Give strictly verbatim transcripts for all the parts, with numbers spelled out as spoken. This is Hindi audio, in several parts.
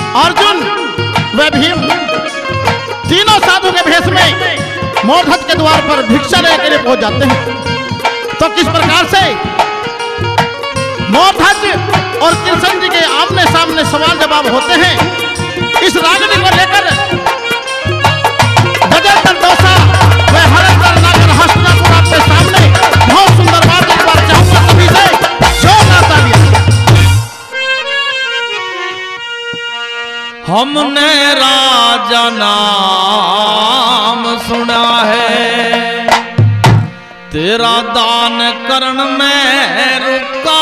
अर्जुन व भीम तीनों साधु के भेष में मोरध्वज के द्वार पर भिक्षा लेने के लिए पहुंच जाते हैं। तो किस प्रकार से मोरध्वज और कृष्ण जी के आमने सामने सवाल जवाब होते हैं, इस रागिनी को लेकर गजल दोसा व हरिंदर नागर हस्तिनापुर आपके सामने बहुत सुंदर बात एक बार चाहूंगा सभी से जोरदार तालियां। हमने राजा नाम सुना है, तेरा दान करण में रुका,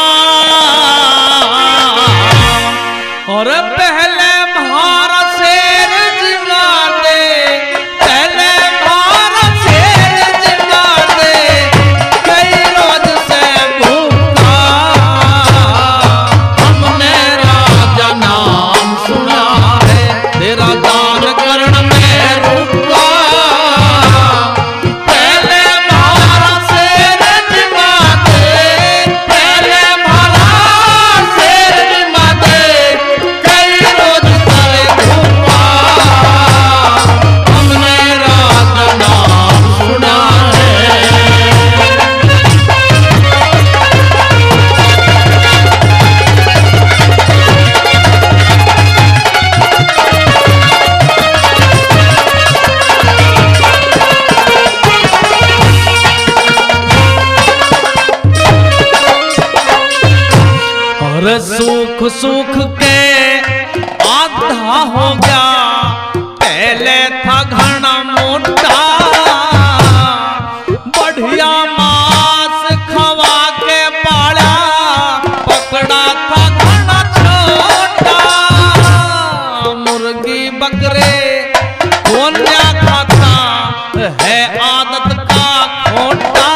और पहले म्हारा शेर जिमा दे, पहले म्हारा शेर जिमा दे, कई रोज से भूखा। हमने राजा नाम सुना है, तेरा दान करण में रुका, पहले म्हारा शेर जिमा दे, पहले म्हारा शेर जिमा दे, कई रोज से भूखा। हमने राजा नाम सुना है। और सुख सुख के आधा हो गया, पहले था घना मोटा, बढ़िया मांस खवा के पाला, पकड़ा था घना छोटा। मुर्गी बकरे कौन क्या खाता है, आदत का खोटा,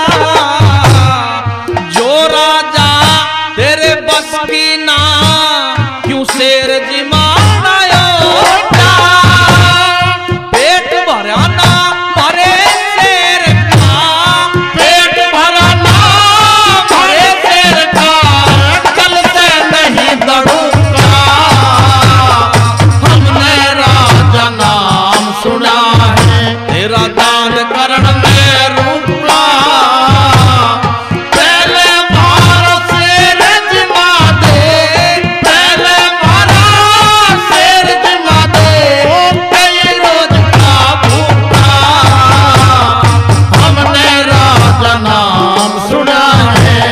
जो राजा तेरे बस की ना, क्यों शेर जिमाना योटा। पेट भरा ना मरे शेर का, पेट भरा ना मरे शेर का, कल से नहीं दड़ूंगा। हमने राजा नाम सुना है, तेरा दान करण में रुका, पहले म्हारा शेर जिमा दे, पहले म्हारा शेर जिमा दे, कई रोज का भूखा। हमने राजा नाम सुना है।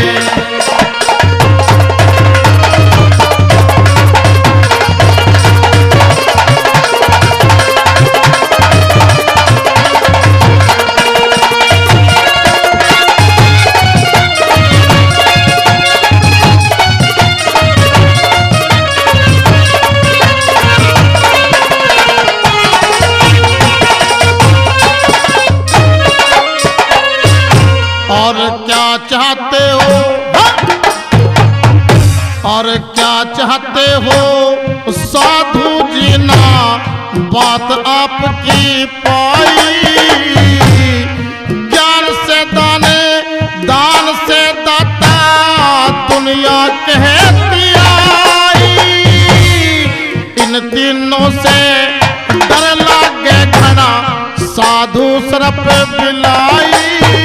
और क्या चाहते हो, और क्या चाहते हो साधु जी ना, बात आपकी पाई, ज्ञान से दाने दान से दाता, दुनिया कहती आई। इन तीनों से डर लागे घना, साधु सरप बिलाई,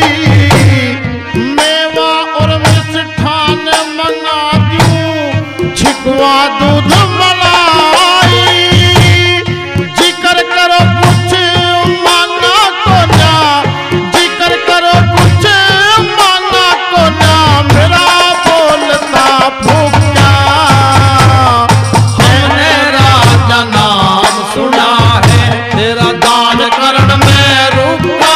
मेवा और मिष्ठान मंगा दूं, छिकवा दूध मलाई, जिक्र करो कुछ मांगा को ना, जिक्र करो कुछ मांगा को ना, मेरा बोलता फूका। हमने राजा नाम सुना है, तेरा दान करण में रुका,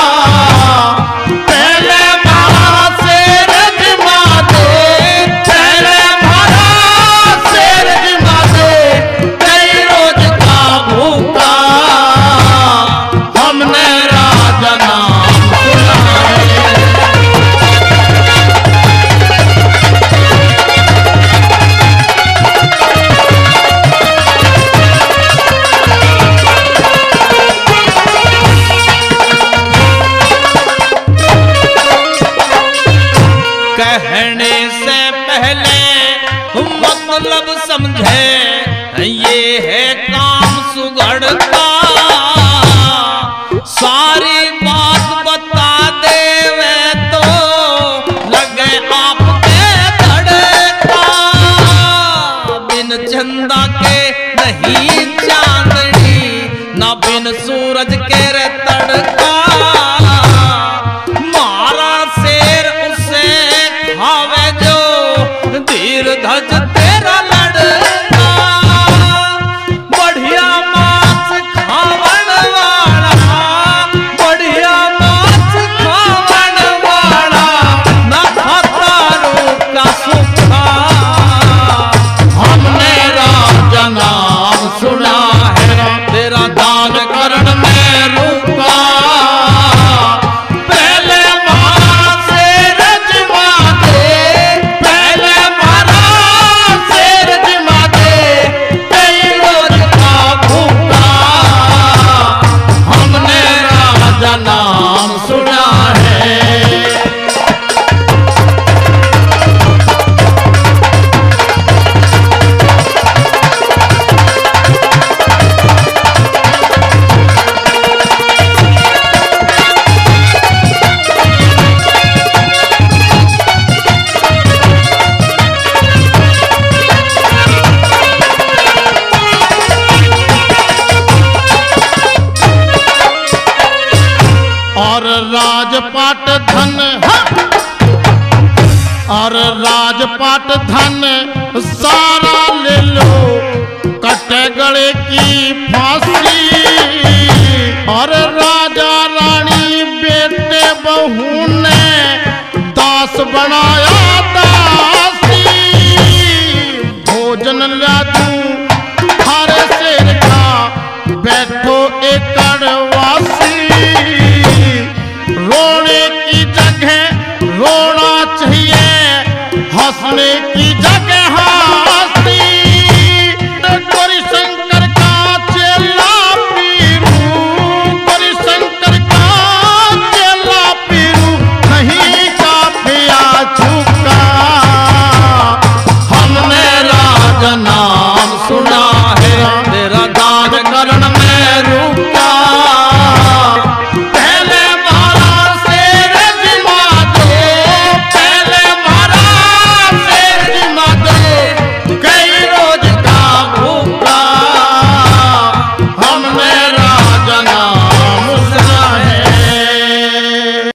पहले म्हारा शेर जिमा दे, पहले म्हारा शेर जिमा दे, कई रोज का भूखा। हमने राजा नाम सुना है। कहने से पहले मतलब समझे, ये ये है काम सुगढ़ का, सारी बात बता देवे तो लगे आपके धड़का। बिन चंदा के नहीं चांदनी, ना बिन सूरज के रे तड़का। मारा शेर उसे खावे जो धीर धज तेरा लड़का। बढ़िया मांस खावन वाला, बढ़िया मांस खावन वाला, ना खाता रूका सुखा। हमने राजा नाम सुना है, तेरा दान करण में रुका। पहले मारा शेर जिमा दे, पहले मारा शेर जिमा दे, कई रोज का भूखा। हमने राजा नाम सुना है। और राजपाट धन, हाँ! और राजपाट धन सारा ले लो, कटे गले की फांसी। और राजा रानी बेटे बहू ने दास बनाया दासी। भोजन ला दूं थारे शेर का, बैठो एकड़वासी। रोने की जगह रोना चाहिए, हंसने की जगह